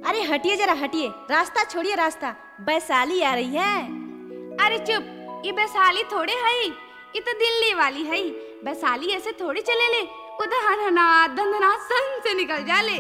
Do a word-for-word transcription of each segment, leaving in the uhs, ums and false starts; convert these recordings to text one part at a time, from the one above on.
अरे हटिए जरा हटिए, रास्ता छोड़िए रास्ता, वैशाली आ रही है। अरे चुप, ये वैशाली थोड़े हई, ये तो दिल्ली वाली हई। वैशाली ऐसे थोड़ी चले ले, उधर हनहनात धंधनात सन से निकल जाले।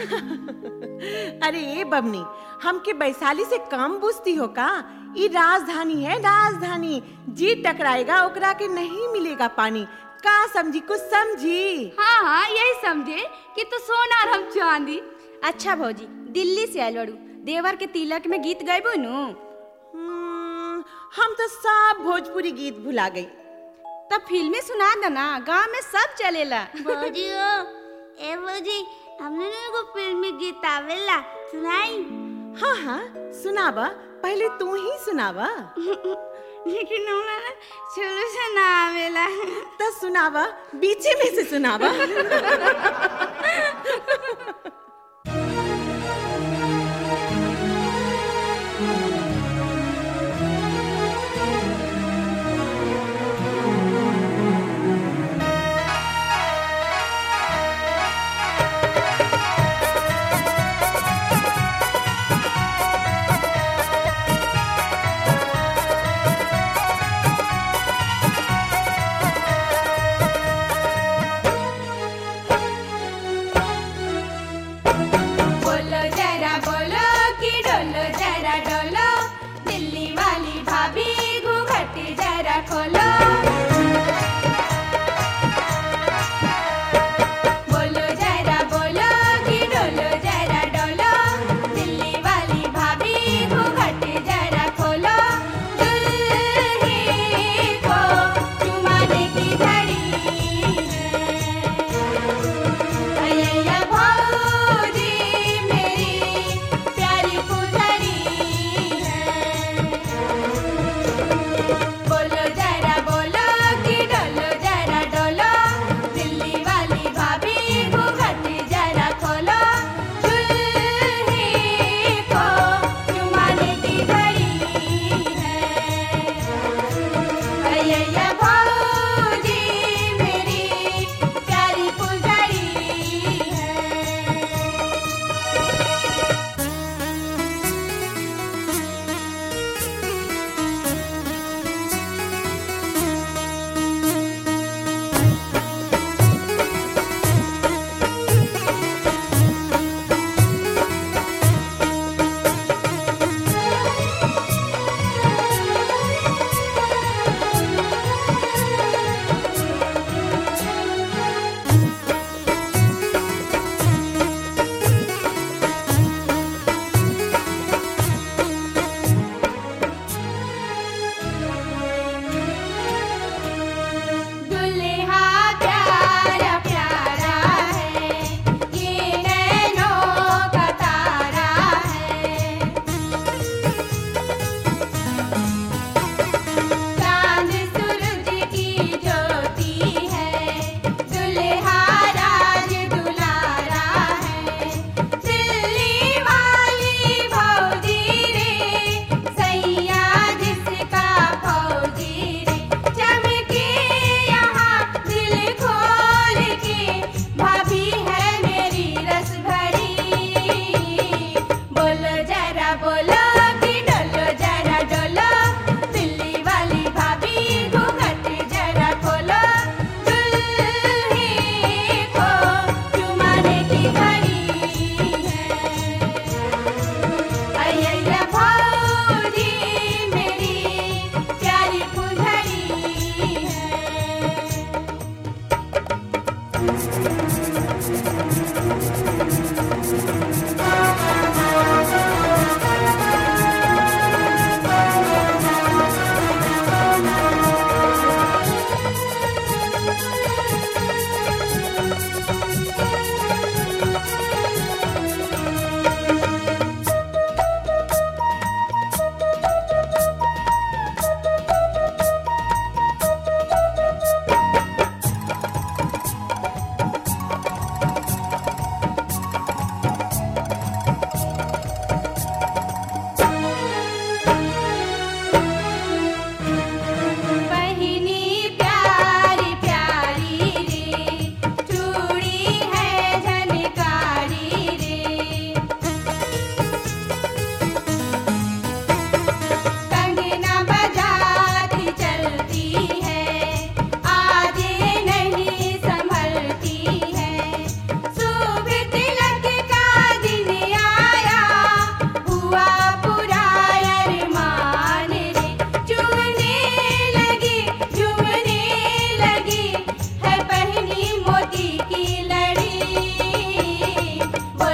अरे ए बबनी, हमके वैशाली से कम बुझती हो का? ये राजधानी है, राजधानी। जी टकराएगा ओकरा के नहीं मिलेगा पानी। का समझी, कुछ समझी? हाँ हाँ यही समझे कि तू सोना और हम चांदी। अच्छा भौजी, दिल्ली से आयल बड़ू, देवर के तिलक में गीत गायबो नु? हम्म, हम तो सब भोजपुरी गीत भुला गई। तब फिल्में सुना देना, गाँव में सब चलेला। भौजी ओ, ए भौजी, हमने एगो फिल्मी गीत आवेला, सुनाई? हाँ हाँ सुनावा, पहले तू ही सुनावा। लेकिन हमरा शुरू से ना आवेला। तो सुनावा, बीचे में से सुनावा।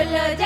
बोलो जय